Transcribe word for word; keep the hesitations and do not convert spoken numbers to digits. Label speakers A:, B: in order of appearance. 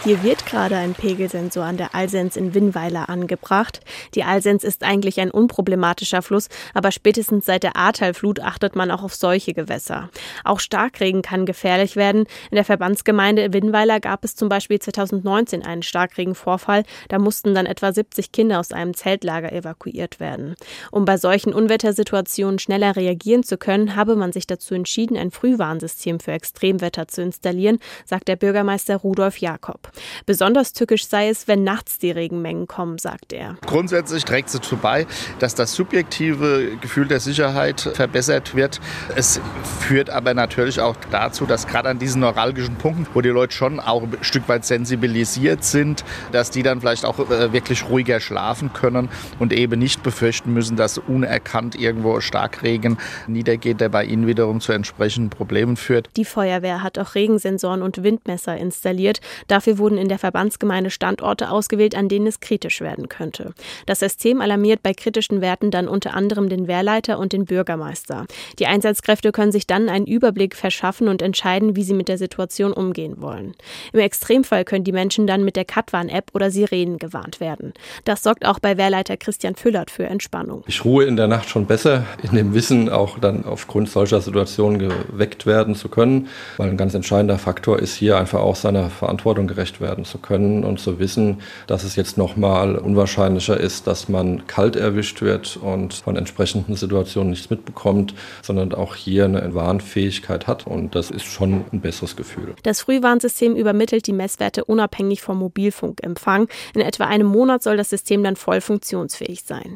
A: Hier wird gerade ein Pegelsensor an der Alsenz in Winnweiler angebracht. Die Alsenz ist eigentlich ein unproblematischer Fluss, aber spätestens seit der Ahrtalflut achtet man auch auf solche Gewässer. Auch Starkregen kann gefährlich werden. In der Verbandsgemeinde Winnweiler gab es zum Beispiel zweitausendneunzehn einen Starkregenvorfall. Da mussten dann etwa siebzig Kinder aus einem Zeltlager evakuiert werden. Um bei solchen Unwettersituationen schneller reagieren zu können, habe man sich dazu entschieden, ein Frühwarnsystem für Extremwetter zu installieren, sagt der Bürgermeister Rudolf Jakob. Besonders tückisch sei es, wenn nachts die Regenmengen kommen, sagt er.
B: Grundsätzlich trägt es dazu bei, dass das subjektive Gefühl der Sicherheit verbessert wird. Es führt aber natürlich auch dazu, dass gerade an diesen neuralgischen Punkten, wo die Leute schon auch ein Stück weit sensibilisiert sind, dass die dann vielleicht auch wirklich ruhiger schlafen können und eben nicht befürchten müssen, dass unerkannt irgendwo Starkregen niedergeht, der bei ihnen wiederum zu entsprechenden Problemen führt.
A: Die Feuerwehr hat auch Regensensoren und Windmesser installiert. Dafür wurden in der Verbandsgemeinde Standorte ausgewählt, an denen es kritisch werden könnte. Das System alarmiert bei kritischen Werten dann unter anderem den Wehrleiter und den Bürgermeister. Die Einsatzkräfte können sich dann einen Überblick verschaffen und entscheiden, wie sie mit der Situation umgehen wollen. Im Extremfall können die Menschen dann mit der Katwan-App oder Sirenen gewarnt werden. Das sorgt auch bei Wehrleiter Christian Füllert für Entspannung.
C: Ich ruhe in der Nacht schon besser, in dem Wissen, auch dann aufgrund solcher Situationen geweckt werden zu können, weil ein ganz entscheidender Faktor ist hier einfach auch seiner Verantwortung gerecht werden zu können und zu wissen, dass es jetzt nochmal unwahrscheinlicher ist, dass man kalt erwischt wird und von entsprechenden Situationen nichts mitbekommt, sondern auch hier eine Warnfähigkeit hat und das ist schon ein besseres Gefühl.
A: Das Frühwarnsystem übermittelt die Messwerte unabhängig vom Mobilfunkempfang. In etwa einem Monat soll das System dann voll funktionsfähig sein.